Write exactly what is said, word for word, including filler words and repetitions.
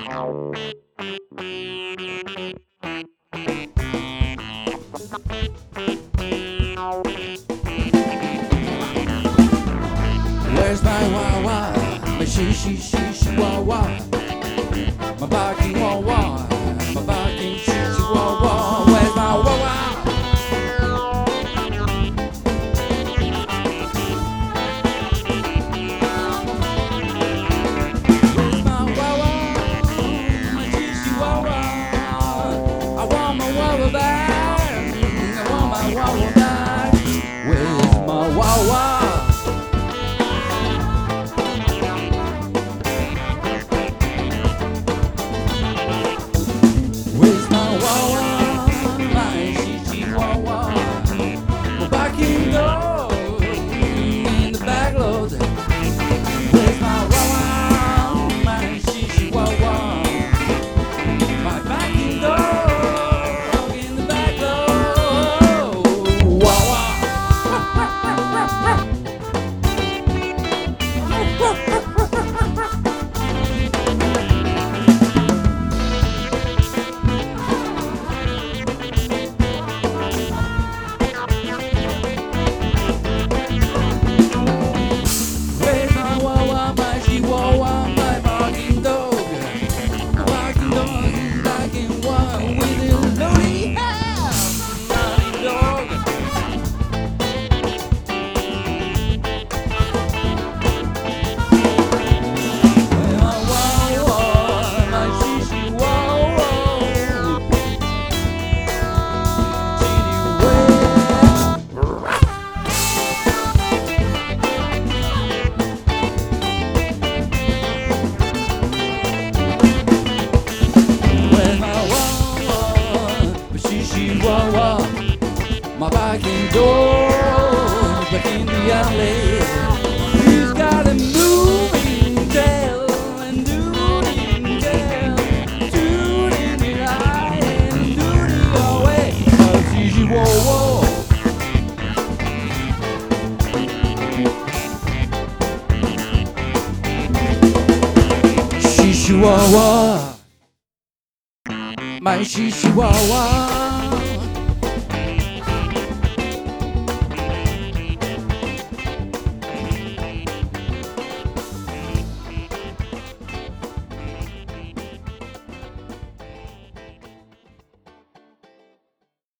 Where's my Wawa? My she she she she Wawa. My barking Wawa. My barking she she Wawa. Where's my Wawa? Where's my Wawa? My she she Wawa. I want my Wawa back. I want my Wawa back. Where's my Wawa? My barking dog back in the alley. He's got a moving tail and dooting tail, tooting it high and dooting away. Shishi whoa whoa. Shishi whoa whoa. My shishi whoa whoa.